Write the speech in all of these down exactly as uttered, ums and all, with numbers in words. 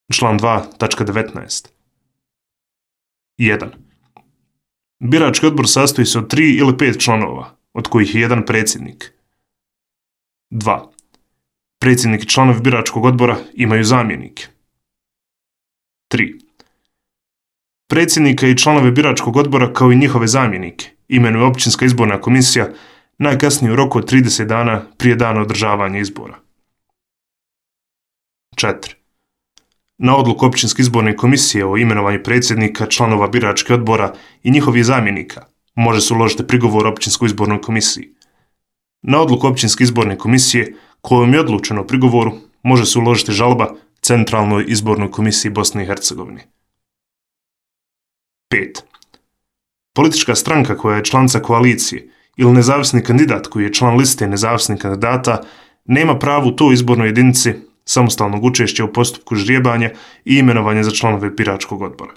Član dva, tačka devetnaest. jedan. Birački odbor sastoji se od tri ili pet članova, od kojih je jedan predsjednik. dva. Predsjednik i članovi biračkog odbora imaju zamjenike. tri. Predsjednika i članove biračkog odbora kao i njihove zamjenike imenuje općinska izborna komisija najkasnije u roku od trideset dana prije dana održavanja izbora. četiri. Na odluku općinske izborne komisije o imenovanju predsjednika, članova biračkih odbora i njihovih zamjenika može se uložiti prigovor općinskoj izbornoj komisiji. Na odluku općinske izborne komisije kojom je odlučeno o prigovoru može se uložiti žalba Centralnoj izbornoj komisiji Bosne i Hercegovine. pet. Politička stranka koja je članica koalicije ili nezavisni kandidat koji je član liste nezavisnih kandidata nema pravo u toj izbornoj jedinici samostalnog učešća u postupku ždrijebanja i imenovanja za članove biračkog odbora.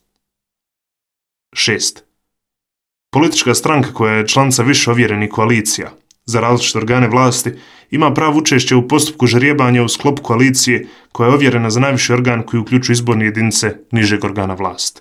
šest. Politička stranka koja je članica više ovjerenih koalicija za različite organe vlasti ima pravo učešća u postupku ždrijebanja u sklopu koalicije koja je ovjerena za najviši organ koji uključuje izborne jedinice nižeg organa vlasti.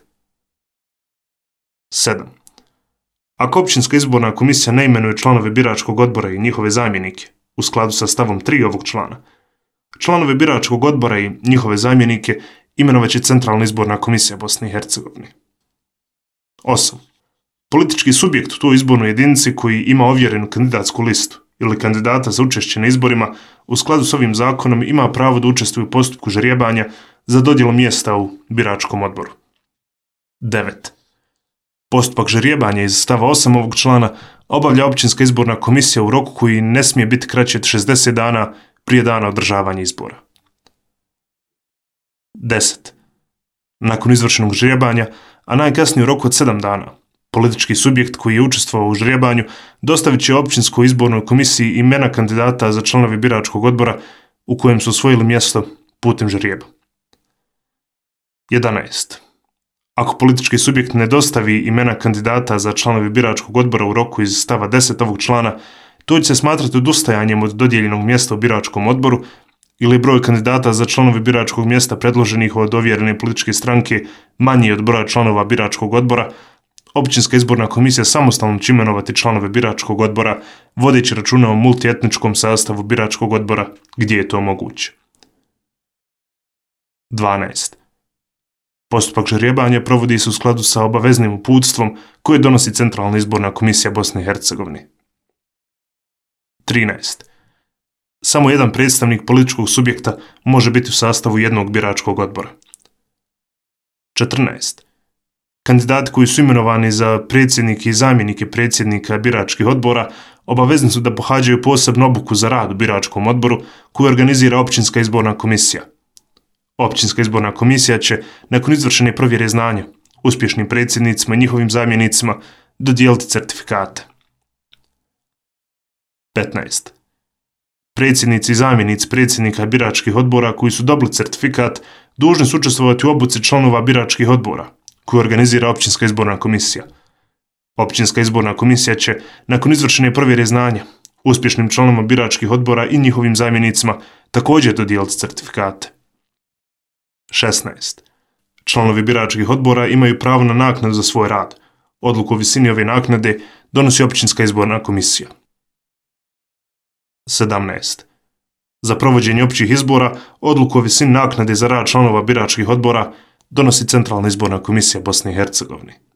sedam. Ako općinska izborna komisija ne imenuje članove biračkog odbora i njihove zamjenike u skladu sa stavom tri ovog člana, članove biračkog odbora i njihove zamjenike imenovat će Centralna izborna komisija Bosne i Hercegovine. osam. Politički subjekt u toj izbornoj jedinici koji ima ovjerenu kandidatsku listu ili kandidata za učešće na izborima u skladu s ovim zakonom ima pravo da učestvuje u postupku ždrijebanja za dodjelu mjesta u biračkom odboru. devet. Postupak ždrijebanja iz stava osam ovog člana obavlja općinska izborna komisija u roku koji ne smije biti kraći od šezdeset dana prije dana održavanja izbora. deset. Nakon izvršenog ždrijebanja, a najkasnije u roku od sedam dana, politički subjekt koji je učestvovao u ždrijebanju dostavit će općinskoj izbornoj komisiji imena kandidata za članove biračkog odbora u kojem su osvojili mjesto putem ždrijeba. jedanaest. Ako politički subjekt ne dostavi imena kandidata za članove biračkog odbora u roku iz stava deset ovog člana, to će se smatrati odustajanjem od dodijeljenog mjesta u biračkom odboru ili broj kandidata za članove biračkog mjesta predloženih od ovjerene političke stranke manji od broja članova biračkog odbora. Općinska izborna komisija samostalno će imenovati članove biračkog odbora vodeći računa o multietničkom sastavu biračkog odbora gdje je to moguće. dvanaest. Postupak ždrijebanja provodi se u skladu sa obaveznim uputstvom koje donosi Centralna izborna komisija Bosne i Hercegovine. trinaest. Samo jedan predstavnik političkog subjekta može biti u sastavu jednog biračkog odbora. četrnaest. Kandidati koji su imenovani za predsjednike i zamjenike predsjednika biračkih odbora obavezni su da pohađaju posebnu obuku za rad u biračkom odboru koju organizira općinska izborna komisija. Općinska izborna komisija će, nakon izvršene provjere znanja, uspješnim predsjednicima i njihovim zamjenicima dodijeliti certifikate. petnaest. Predsjednici i zamjenici predsjednika biračkih odbora koji su dobili certifikat dužni su učestvovati u obuci članova biračkih odbora koju organizira općinska izborna komisija. Općinska izborna komisija će, nakon izvršene provjere znanja, uspješnim članovima biračkih odbora i njihovim zamjenicima također dodijeliti certifikate. šesnaest. Članovi biračkih odbora imaju pravo na naknadu za svoj rad. Odluku o visini ove naknade donosi općinska izborna komisija. sedamnaest. Za provođenje općih izbora odluku o visini naknade za rad članova biračkih odbora donosi Centralna izborna komisija Bosne i Hercegovine.